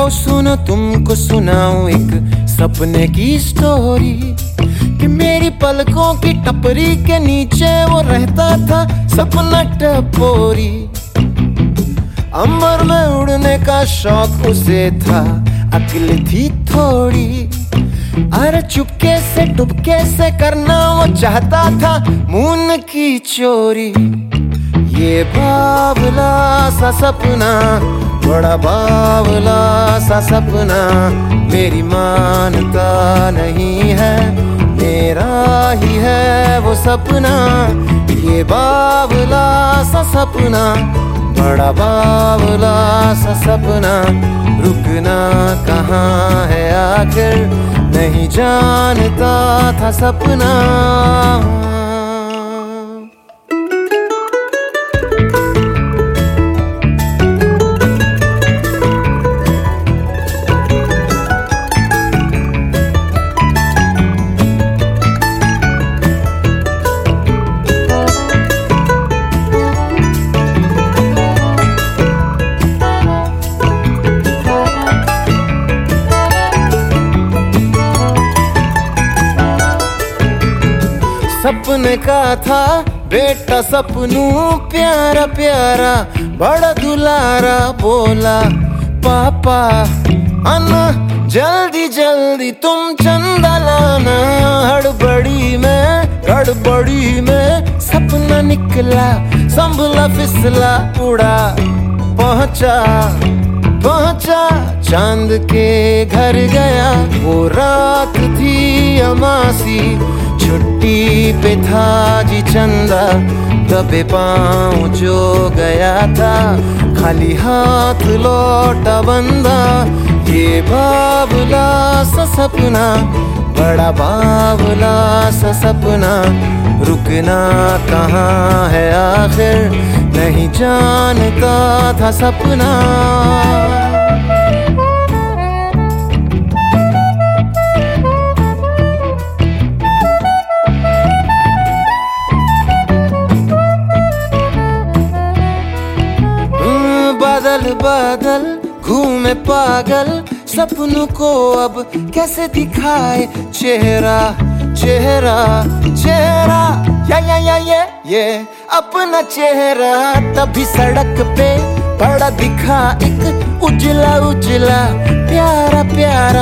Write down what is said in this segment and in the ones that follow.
आओ सुनो तुमको सुनाऊं एक सपने की स्टोरी कि मेरी पलकों की टपरी के नीचे वो रहता था सपना टपोरी। अंबर में उड़ने का शौक उसे था, अक्ल थी थोड़ी, अरे चुपके से डुबके से करना वो चाहता था मून की चोरी। ये बावला सा सपना, बड़ा बावला सा सपना, मेरी मानता नहीं है, मेरा ही है वो सपना। ये बावला सा सपना, बड़ा बावला सा सपना, रुकना कहाँ है आखिर, नहीं जानता था सपना। सपने का था बेटा सपनू प्यारा प्यारा, बड़ा दुलारा, बोला पापा अन्ना जल्दी जल्दी तुम चंदा लाना। हड़बड़ी में सपना निकला, संभला फिसला उड़ा, पहुंचा चांद के घर गया। वो रात थी अमासी, छुट्टी पे था जी चंदा, दबे पाँव जो गया था, खाली हाथ लौटा बंदा। ये बावला सा सपना, बड़ा बावला सा सपना, रुकना कहाँ है आखिर, नहीं जानता था सपना। बादल घूमे पागल, सपनों को अब कैसे दिखाए चेहरा, ये अपना चेहरा। तभी सड़क पे पड़ा दिखा एक उजला प्यारा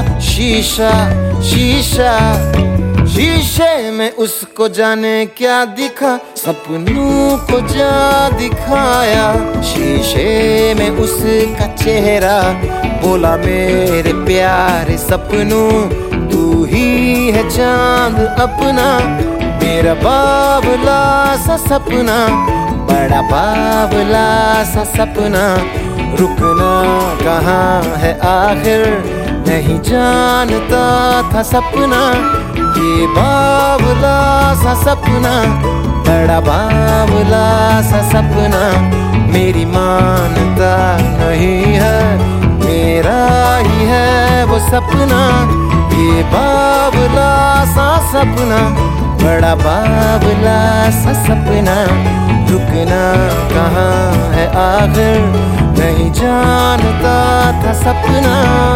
शीशे में उसको जाने क्या दिखा, सपनों को जा दिखाया। शीशे में उसका चेहरा, बोला मेरे प्यारे सपनों, तू ही है चांद अपना। मेरा बावला सा सपना, बड़ा बावला सा सपना, रुकना कहाँ है आखिर, नहीं जानता था सपना। ये बावला सा सपना, बड़ा बावला सा सपना, मेरी मानता नहीं है, मेरा ही है वो सपना। ये बावला सा सपना, बड़ा बावला सा सपना, रुकना कहाँ है आखिर, नहीं जानता था सपना।